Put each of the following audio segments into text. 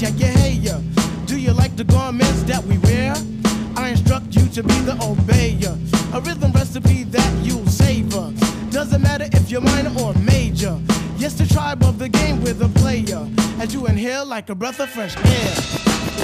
check your hair. Do you like the garments that we wear? I instruct you to be the obeyer. A rhythm recipe that you'll savor. Doesn't matter if you're minor or major. Yes, the tribe of the game with a player. As you inhale like a breath of fresh air.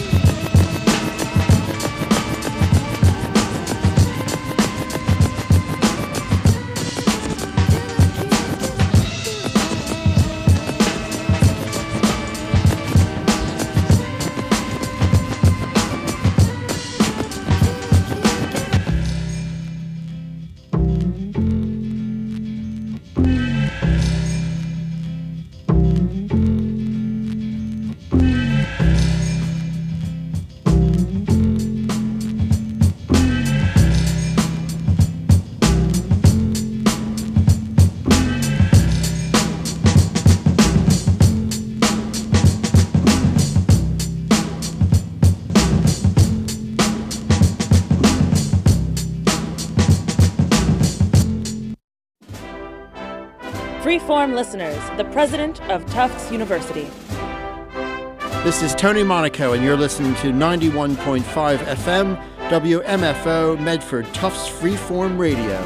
Freeform listeners, the president of Tufts University. This is Tony Monaco, and you're listening to 91.5 FM, WMFO, Medford, Tufts Freeform Radio.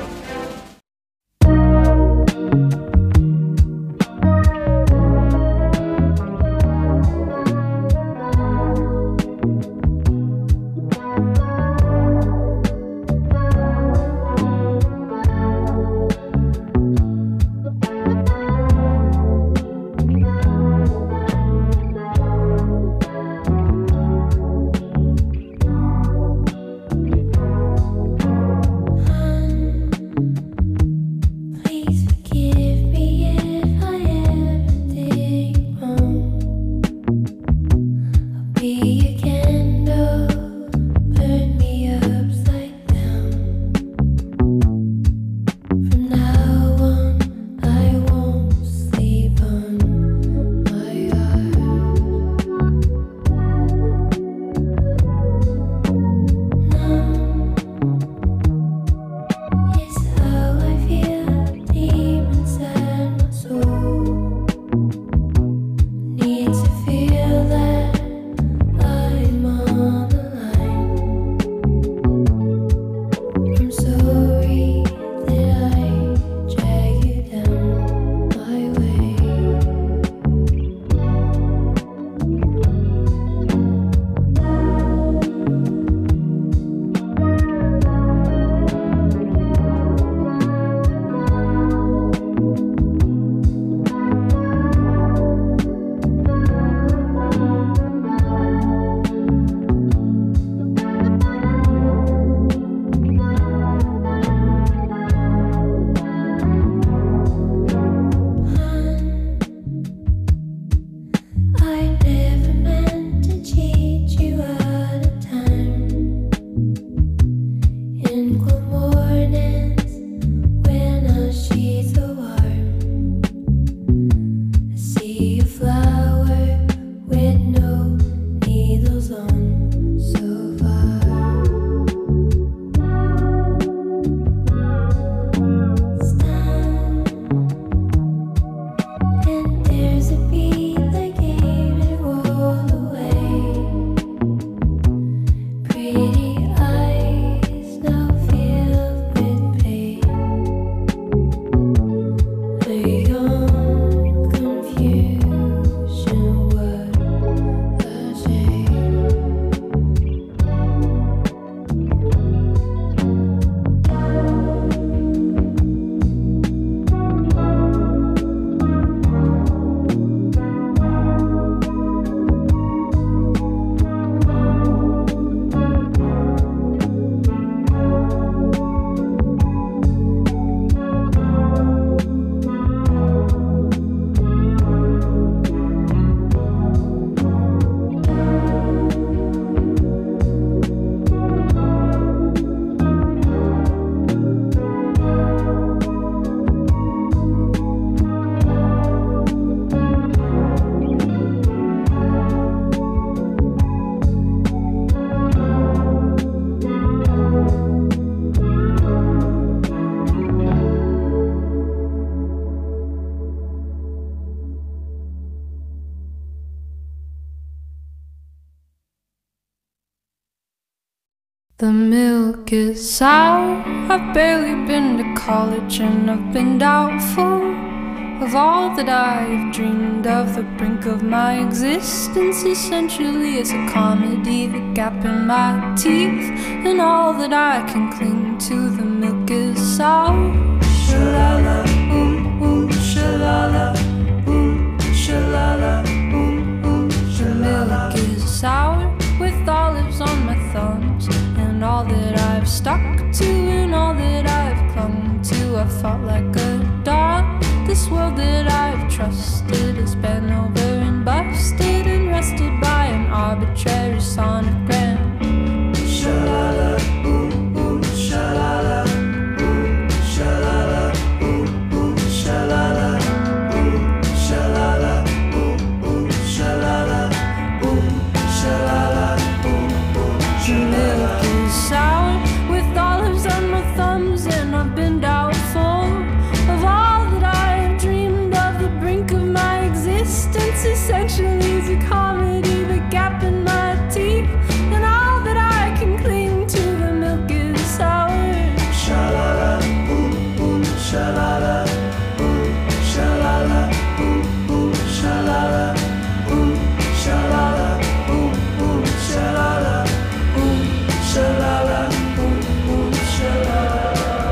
The milk is sour. I've barely been to college and I've been doubtful of all that I've dreamed of. The brink of my existence essentially is a comedy. The gap in my teeth and all that I can cling to. The milk is sour. Shalala, shalala, shalala, shalala. The milk is sour with olives on my thumbs, and all that I've stuck to and all that I've clung to. I fought like a dog. This world that I've trusted has been over and busted and rested by an arbitrary sonogram. Shalala, shalala, shalala, shalala, shalala, shalala, shalala. The milk is sour with olives on my thumbs, and I've been doubtful of all that I've dreamed of. The brink of my existence essentially is a comedy. The gap in my teeth and all that I can cling to. The milk is sour. Shalala, shalala, shalala, shalala, shalala, shalala. Shalala, shalala.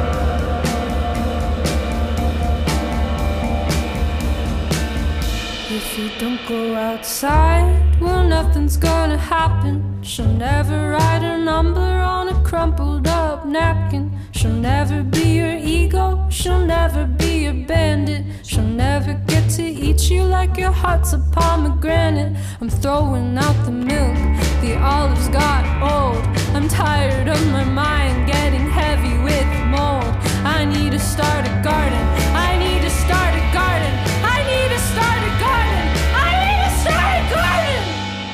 If you don't go outside, well, nothing's gonna happen. She'll never write her number on a crumpled up napkin. She'll never be your ego, she'll never be your bandit. She'll never get to eat you like your heart's a pomegranate. I'm throwing out the milk, the olives got old. I'm tired of my mind getting heavy with mold. I need to start a garden, I need to start a garden, I need to start a garden, I need to start a garden.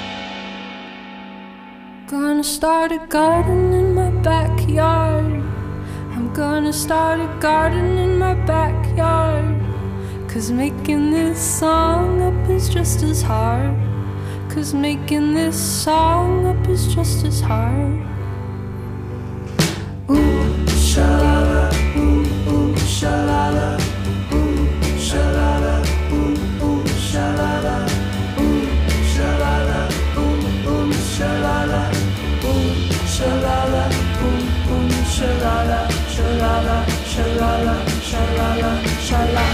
Gonna start a garden in my backyard. I'm gonna start a garden in my backyard. 'Cause making this song up is just as hard. 'Cause making this song up is just as hard. Ooh, shalala, ooh, shalala, ooh, shalala, ooh, shalala, ooh, shalala, ooh, shalala, ooh, shalala, ooh, shalala, shalala, shalala, shalala, shalala.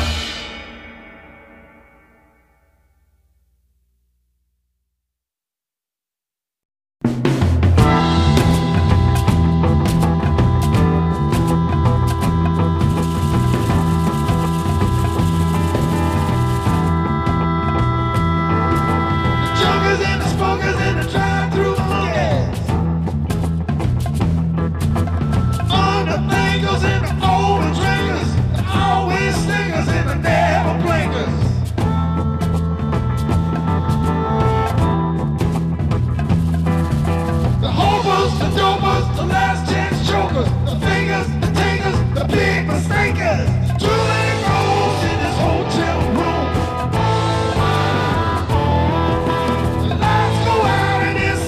Lights go out and it's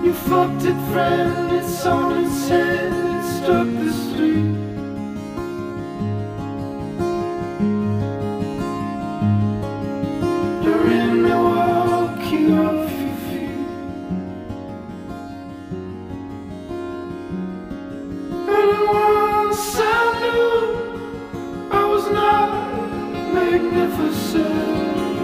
You fucked it, friend, it's on its head, it struck the street. You're in Milwaukee off your feet. And once I knew I was not magnificent.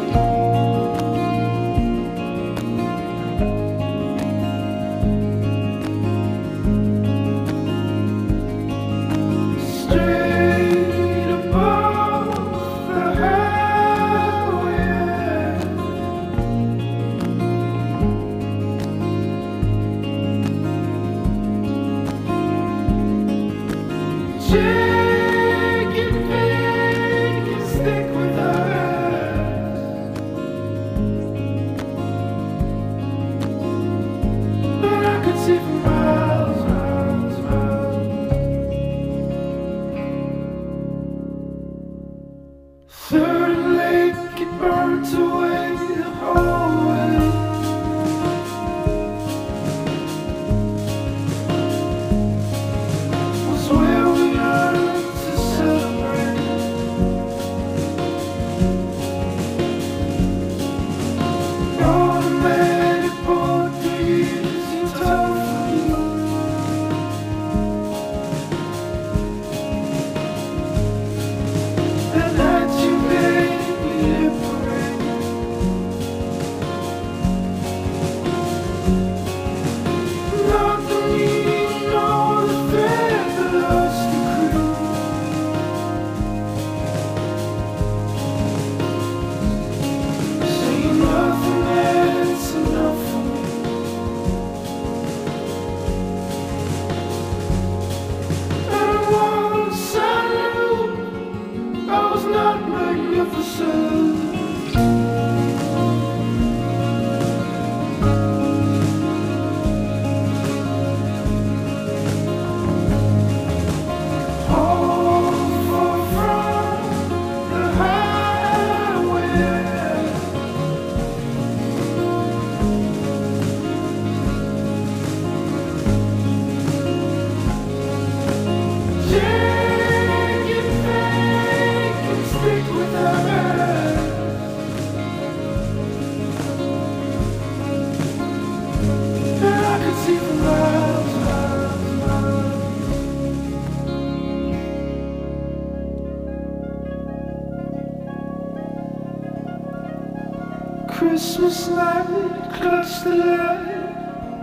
Christmas light, clutch the light,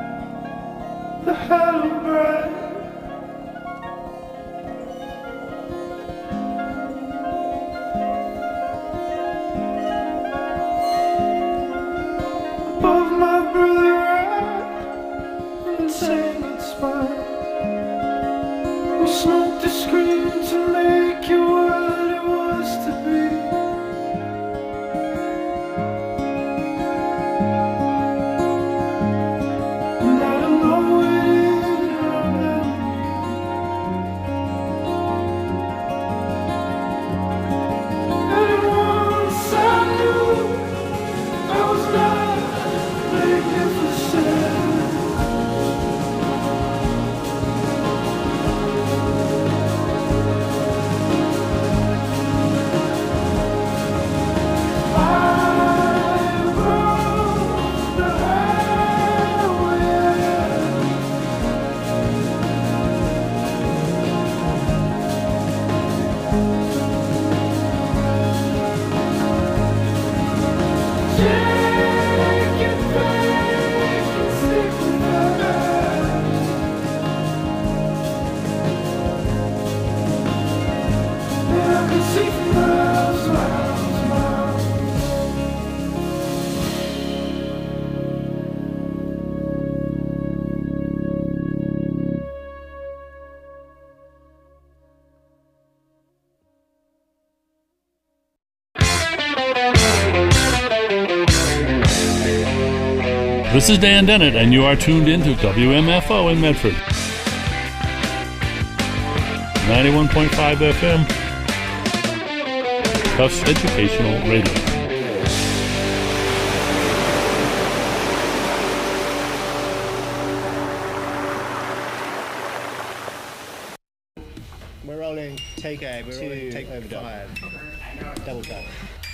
the hollow bright. Above my brother right, and saying it's fine. We smoked a screen to make you what it was to be. This is Dan Dennett, and you are tuned into WMFO in Medford. 91.5 FM, Tufts Educational Radio. rolling, take 2, take overdub. 5. Double tap.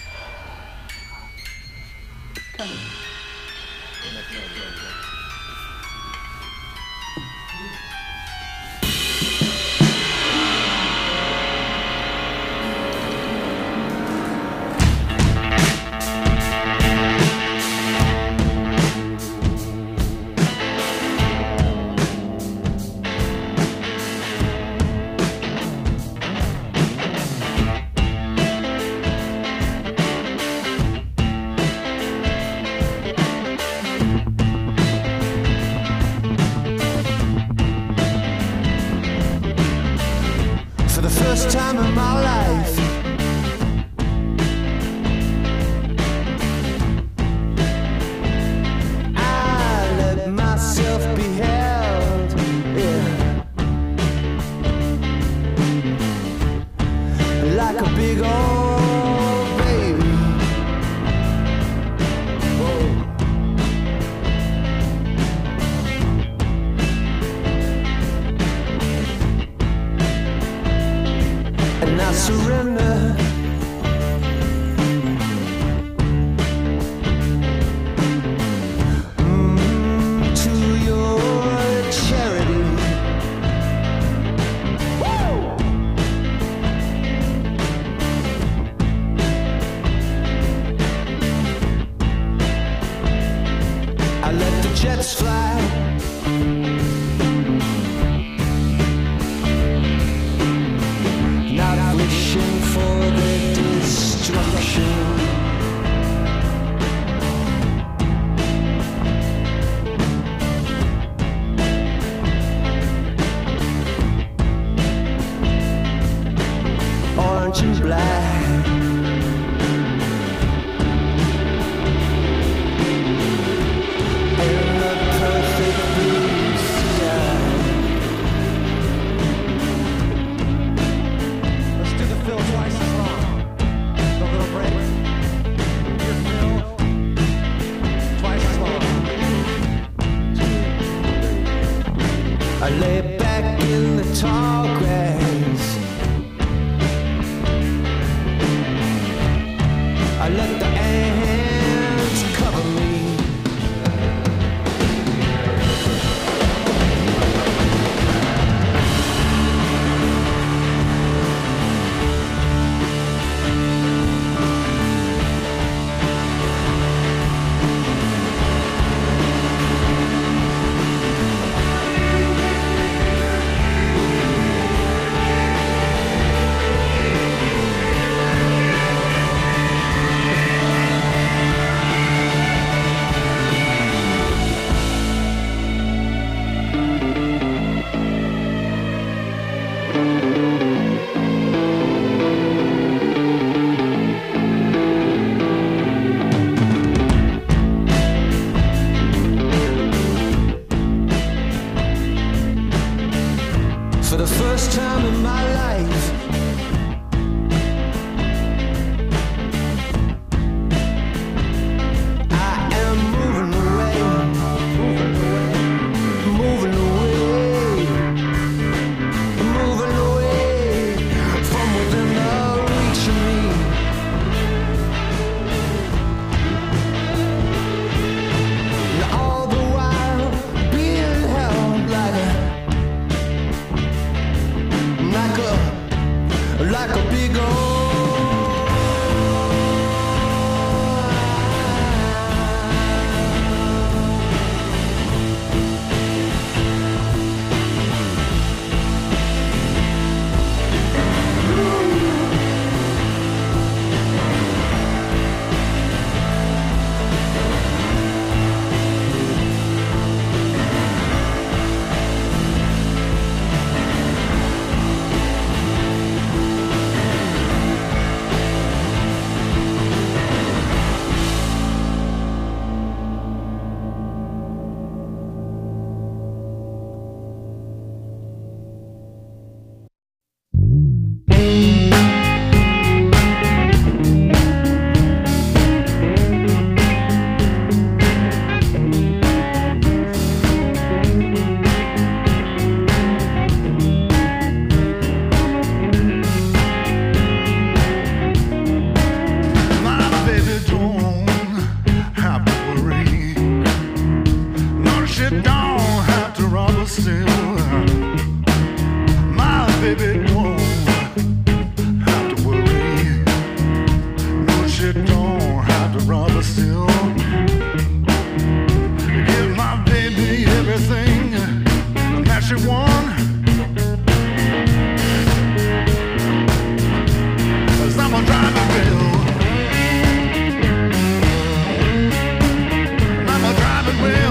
For the first time in my life, I let myself be held, yeah, like a big old baby. Whoa. And I surrender. To your charity. Woo! I let the jets fly. Not wishing for their destruction. Orange and black, in the perfect blue sky. Let's do the fill twice as long. The little break. Your fill twice as long. I lay back in the tall grass. I let the ants cover me. still. My baby won't have to worry. No, she don't have to rubber still. Give my baby everything that she wants. 'Cause I'm a driving wheel. I'm a driving wheel.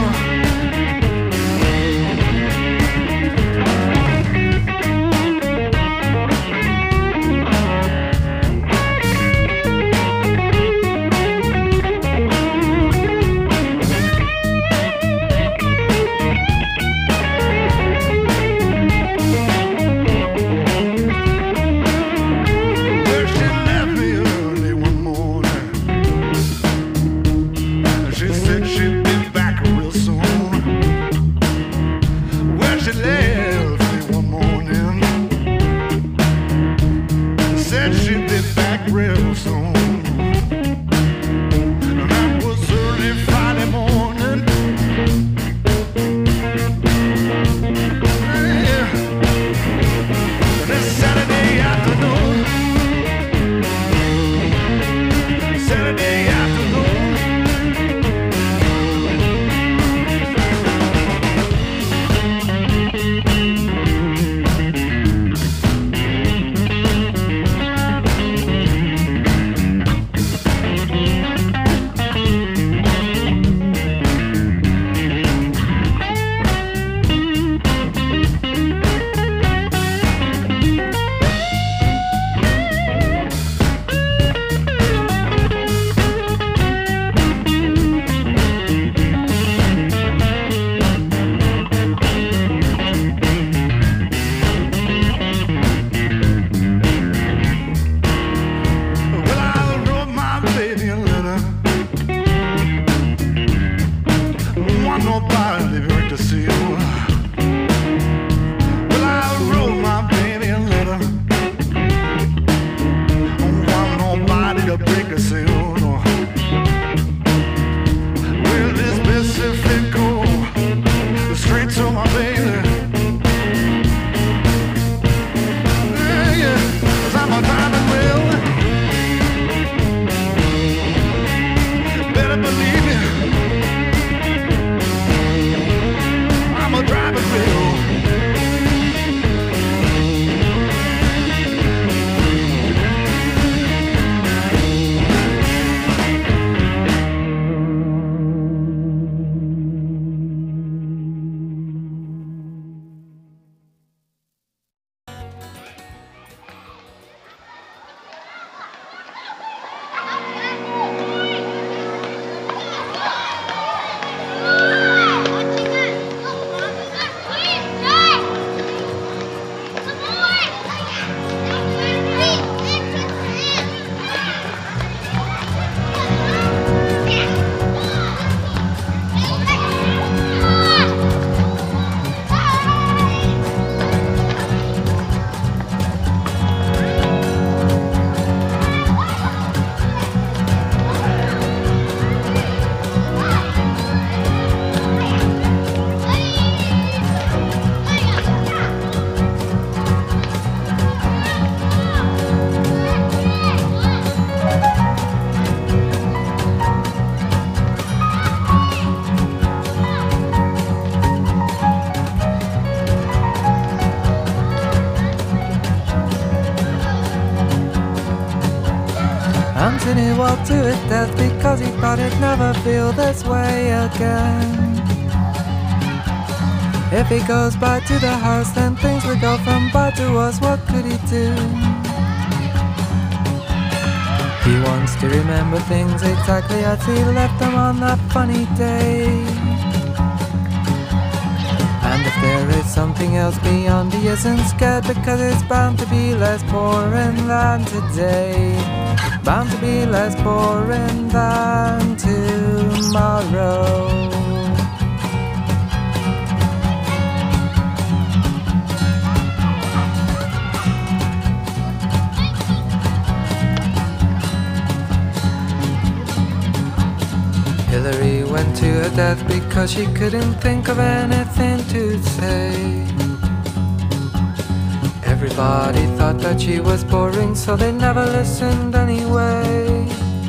Anthony walked to his death because he thought he'd never feel this way again. If he goes back to the house, then things will go from bad to worse. What could he do? He wants to remember things exactly as he left them on that funny day. And if there is something else beyond, he isn't scared, because it's bound to be less boring than today. Bound to be less boring than tomorrow. Hillary went to her death because she couldn't think of anything to say. Everybody thought that she was boring, so they never listened anyway.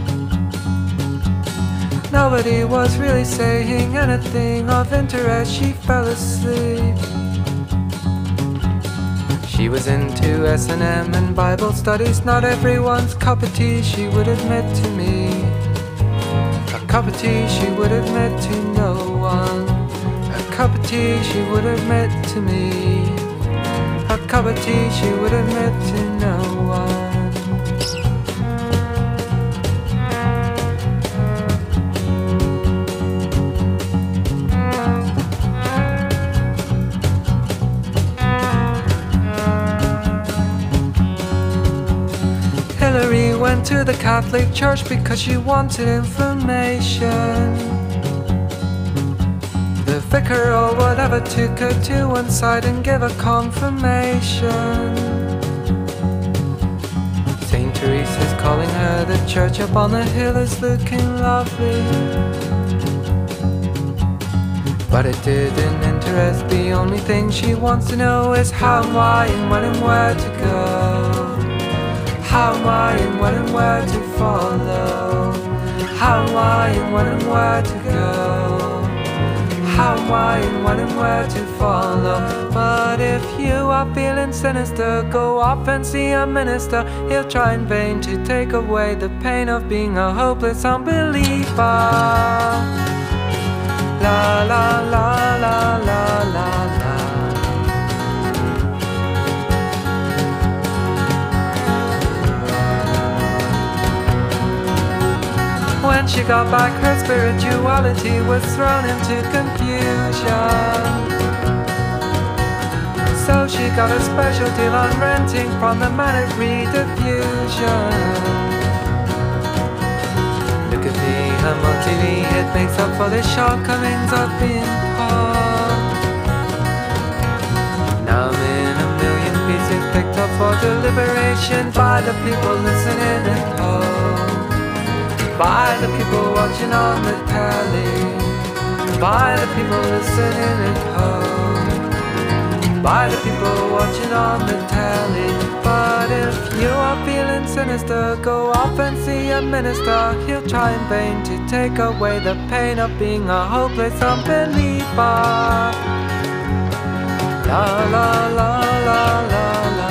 Nobody was really saying anything of interest. She fell asleep. She was into S&M and Bible studies, not everyone's cup of tea, she would admit to me. A cup of tea she would admit to no one. A cup of tea she would admit to me. A cup of tea she would admit to no one. Hillary went to the Catholic Church because she wanted information. The vicar or whatever took her to one side and gave her confirmation. Saint Teresa's calling her, the church up on the hill is looking lovely. But it didn't interest, the only thing she wants to know is how and why and when and where to go. How, why, and when and where to follow. How, why, and when and where to go. How, why, and when and where to follow. But if you are feeling sinister, go off and see a minister. He'll try in vain to take away the pain of being a hopeless unbeliever. La la la la la la la. When she got back, her spirituality was thrown into confusion. So she got a special deal on renting from the Manic Rediffusion. Look at me, I'm on TV, it makes up for the shortcomings of being poor. Now I'm in a million pieces picked up for deliberation by the people listening at home. By the people watching on the telly. By the people listening at home. By the people watching on the telly. But if you are feeling sinister, go off and see a minister. He'll try in vain to take away the pain of being a hopeless unbeliever. La la la la la la.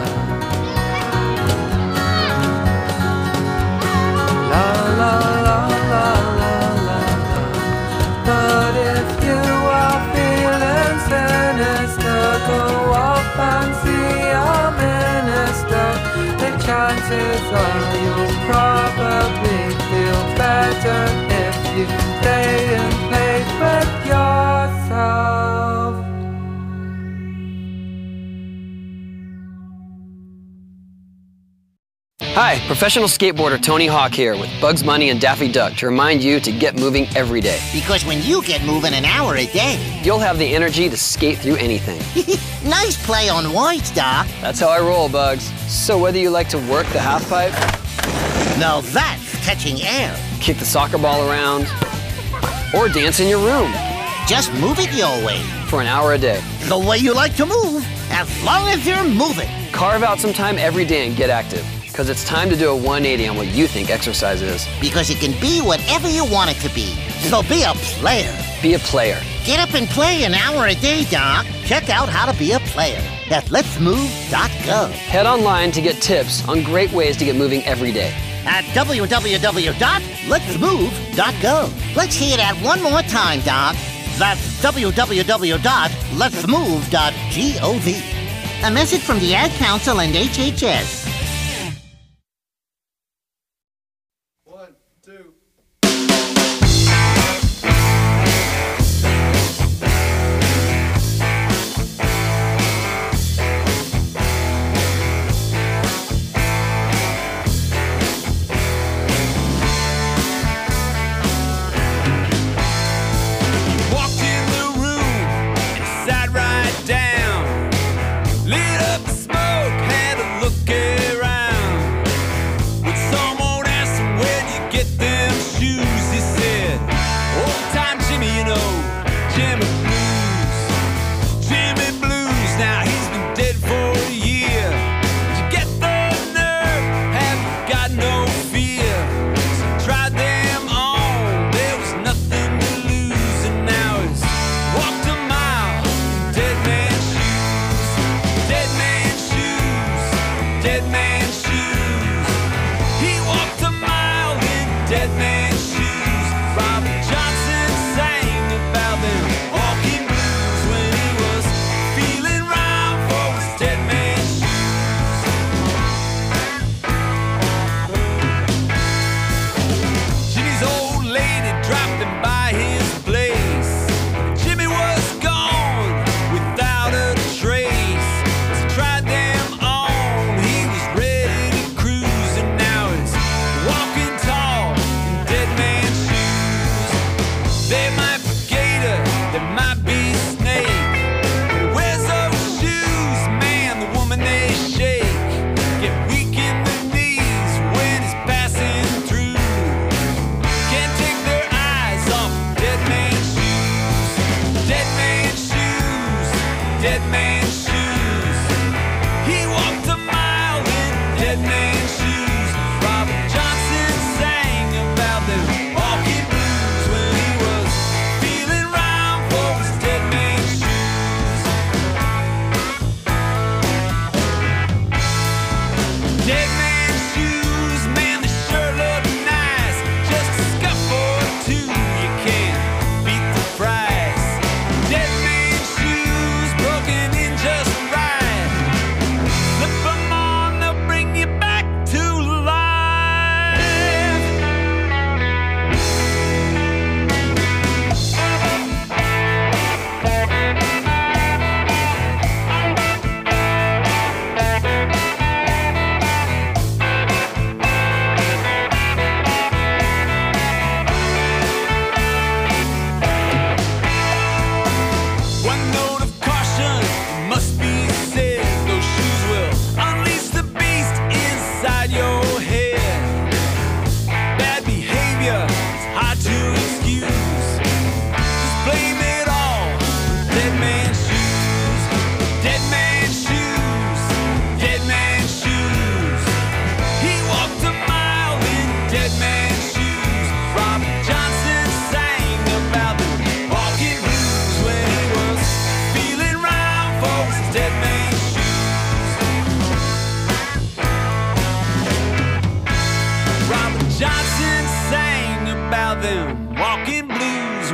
La la la la la. But if you are feeling sinister, go off and see a minister. The chances are you'll probably feel better if you stay in place with yourself. Hi, professional skateboarder Tony Hawk here with Bugs Bunny and Daffy Duck to remind you to get moving every day. Because when you get moving an hour a day, you'll have the energy to skate through anything. Nice play on words, Doc. That's how I roll, Bugs. So whether you like to work the half pipe, now that's catching air, kick the soccer ball around, or dance in your room, just move it your way. For an hour a day. The way you like to move, as long as you're moving. Carve out some time every day and get active. Because it's time to do a 180 on what you think exercise is. Because it can be whatever you want it to be. So be a player. Be a player. Get up and play an hour a day, Doc. Check out how to be a player at letsmove.gov. Head online to get tips on great ways to get moving every day. At www.letsmove.gov. Let's hear that one more time, Doc. That's www.letsmove.gov. A message from the Ad Council and HHS. Lit up the smoke, had a look at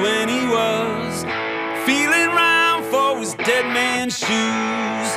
when he was feeling round for his dead man's shoes.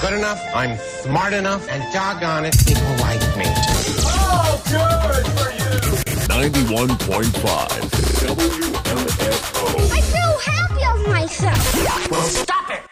good enough, I'm smart enough, and doggone it, people like me. Oh, good for you! 91.5 WMFO. I feel happy of myself. Well, stop it!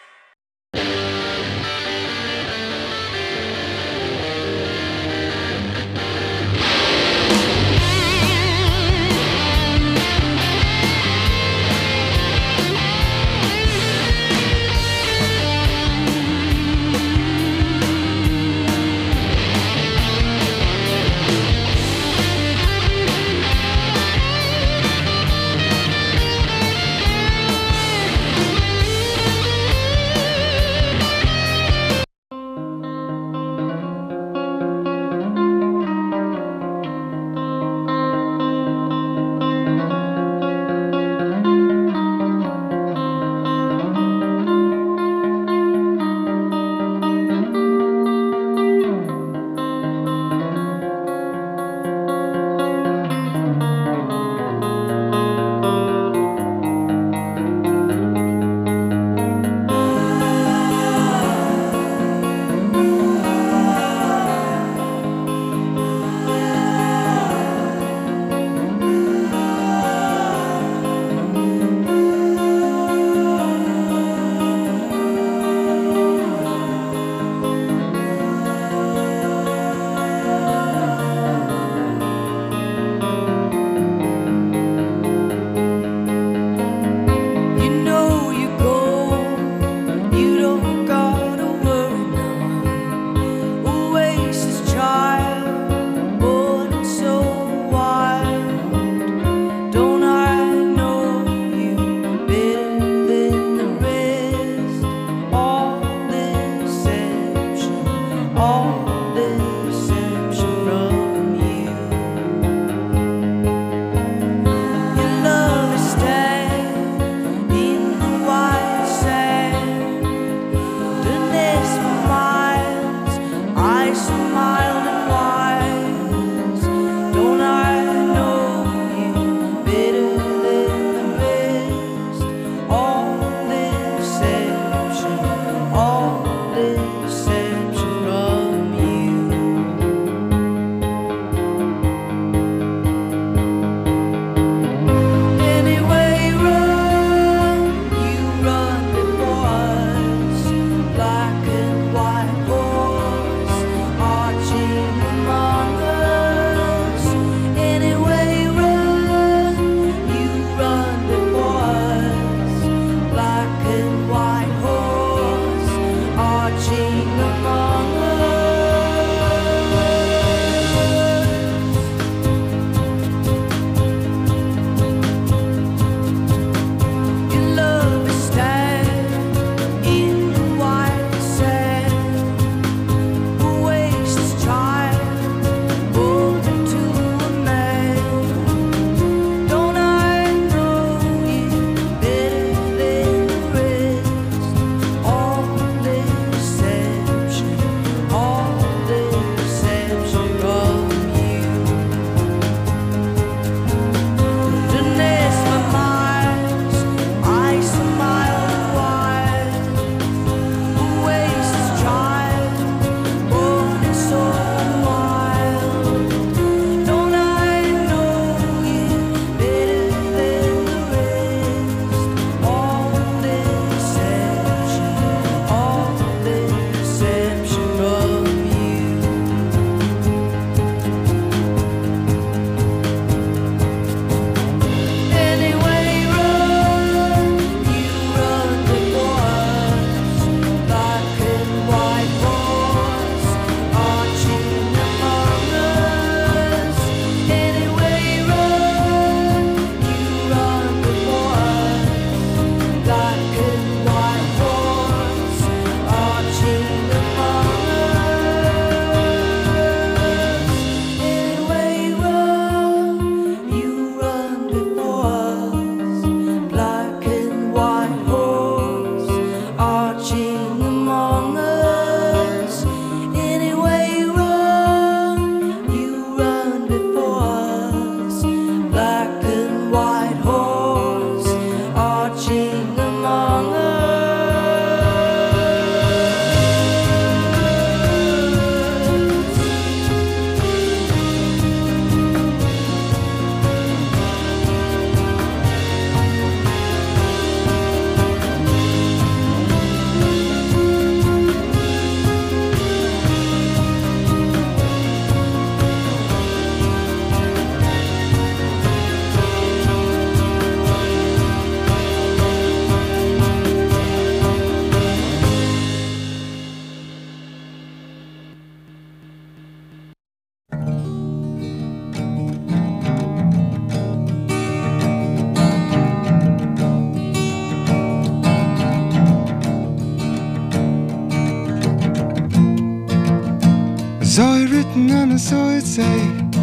Saw it written and I saw it say,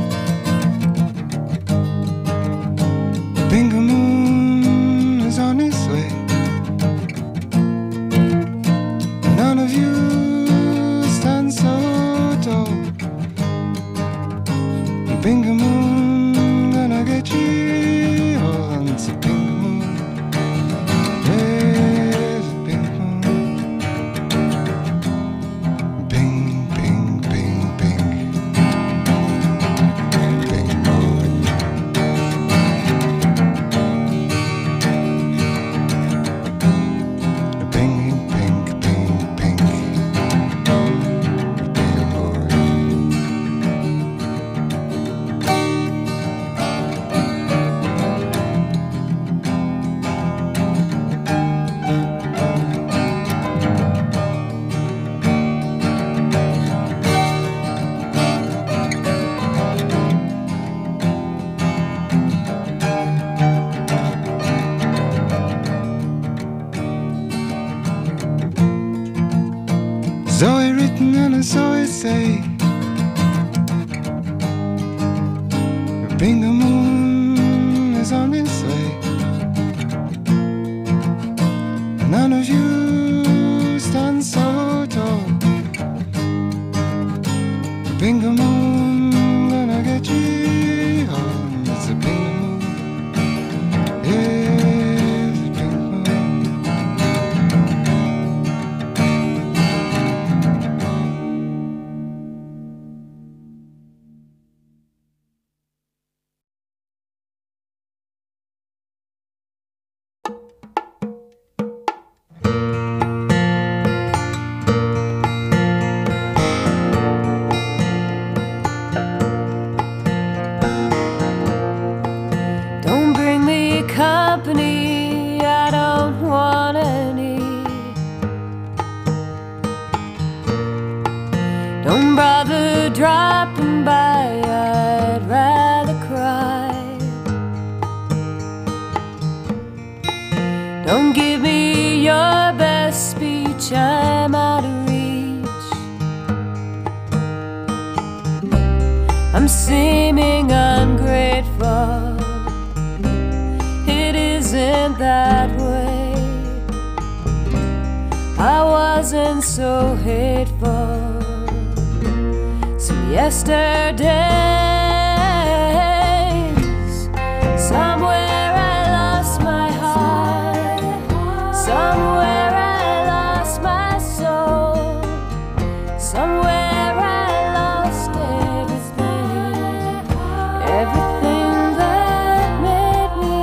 Bingo Moon is on its way. None of you stand so tall. Bingo Moon gonna get you all on the Bingo Moon. There's a Bingo Moon. Bing, bing, bing, bing. Bingo Moon. Bing, bing, bing, bing. Bingo Moon. Saw it written and I saw it say, Bingo Moon is on its way. None of you stand so tall. Bingo Moon gonna get you home. It's a Bingo Moon. Yeah, it's a Bingo Moon. Don't bring me company, I don't want any. Don't bother dropping by, I'd rather cry. Don't give me your best speech, I'm out of reach. I'm seeming ungrateful, it isn't that way. I wasn't so hateful some yesterdays. Somewhere I lost my heart, somewhere I lost my soul, somewhere I lost everything, everything that made me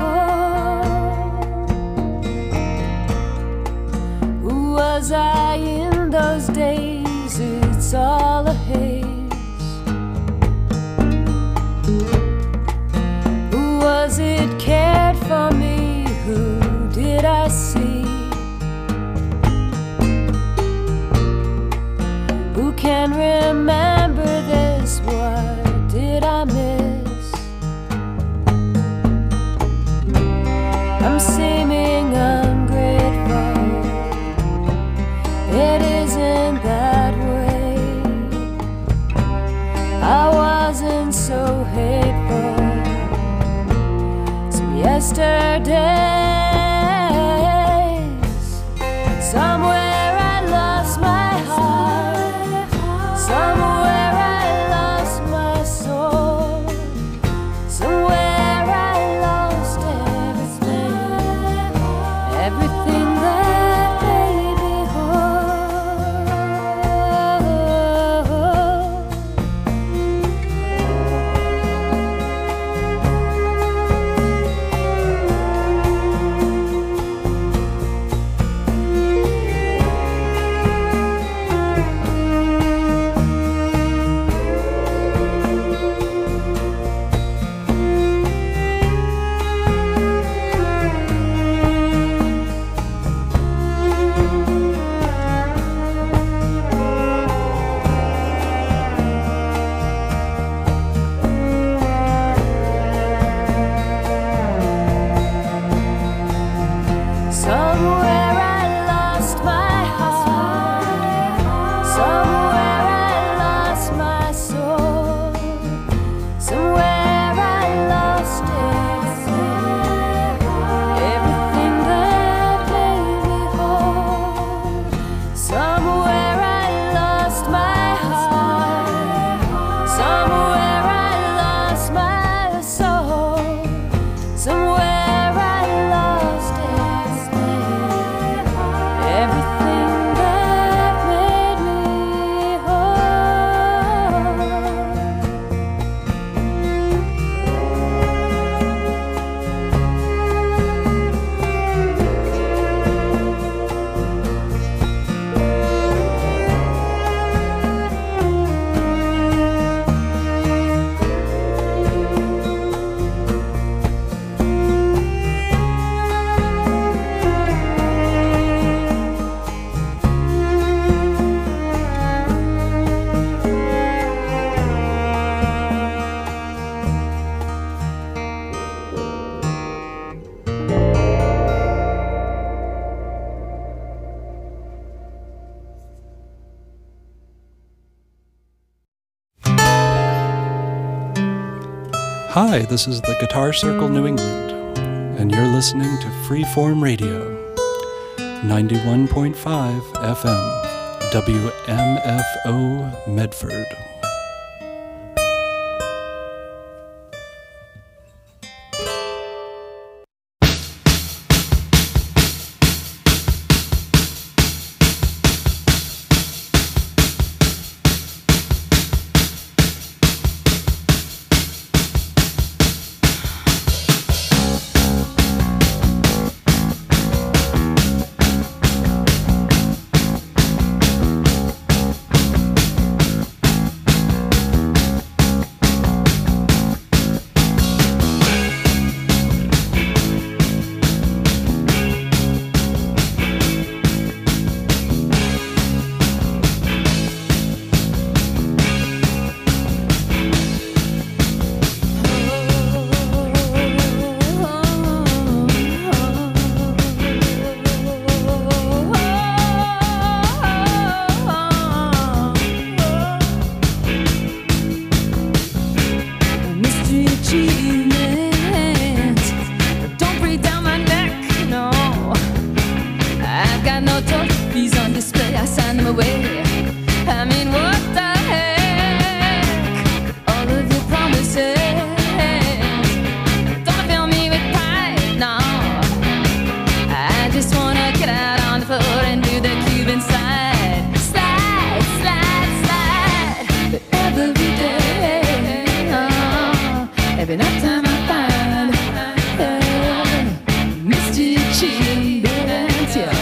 whole. Who was I in those days? It's all a haze. Who was it cared for me? Who did I see? Who can remember this? What did I miss? I'm seeming ungrateful, Hi, this is the Guitar Circle New England, and you're listening to Freeform Radio, 91.5 FM, WMFO Medford. Away.